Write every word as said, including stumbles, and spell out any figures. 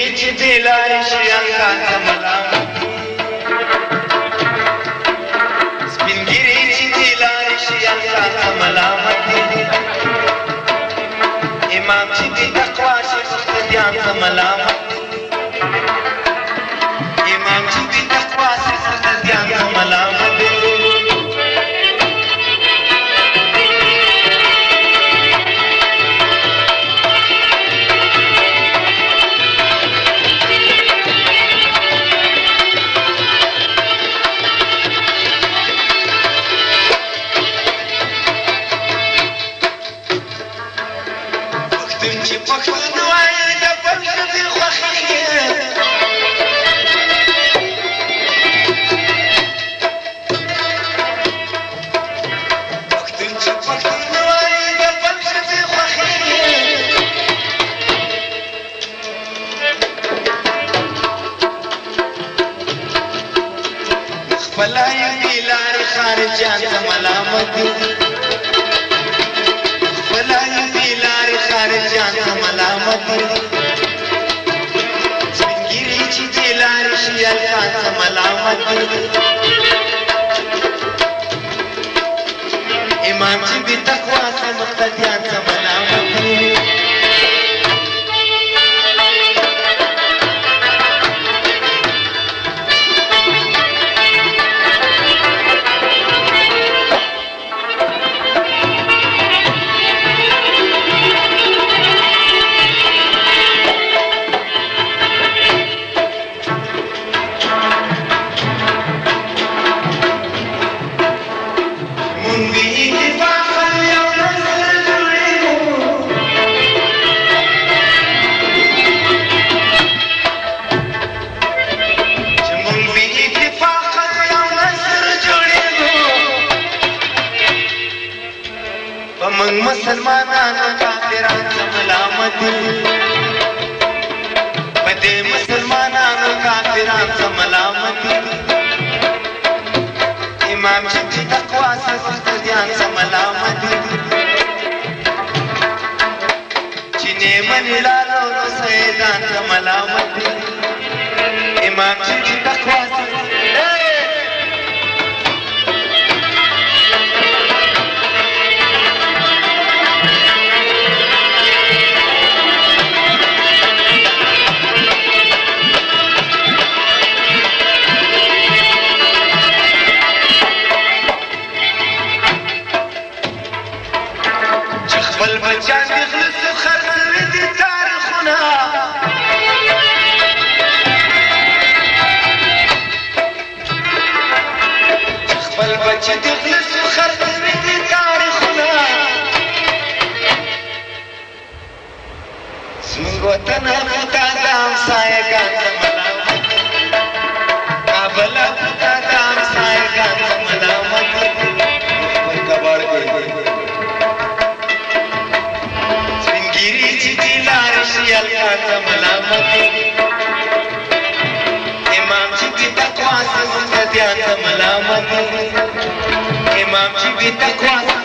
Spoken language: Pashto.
गिरी ची दिलारी श्रियांकांचा मलामत स्पिन गिरी ची दिलारी श्रियांकांचा मलामत इमामची ती तकवाशी मुस्तद्यांचा मलामत इमामची ती तकवाशी मुस्तद्यांचा मलामत फलाई दिलारी खारिजांचा मलामत फलाई दिलारी खारिजांचा मलामत गिरीची दिलारी शियालकांचा मलामत इमामची बी तकवाचा मुक्तद्यांचा मलामत मंग मुसलमानांना काफिरांचा मलामत पदे मुसलमानांना काफिरांचा मलामत इमामची तकवाचा मुस्तद्यांचा मलामत चिने म्हणला लोलो सैदांचा मलामत इमामची तकवाचा والبجان يخلص خرس ردي تاريخنا والبجان يخلص خرس ردي تاريخنا من وطننا متعدام سايقان ملامت كابلا متعدام سايقان ملامت والكبار मलामत इमामची बी तकवाचा मुस्तद्यांचा मलामत इमामची बी तकवाचा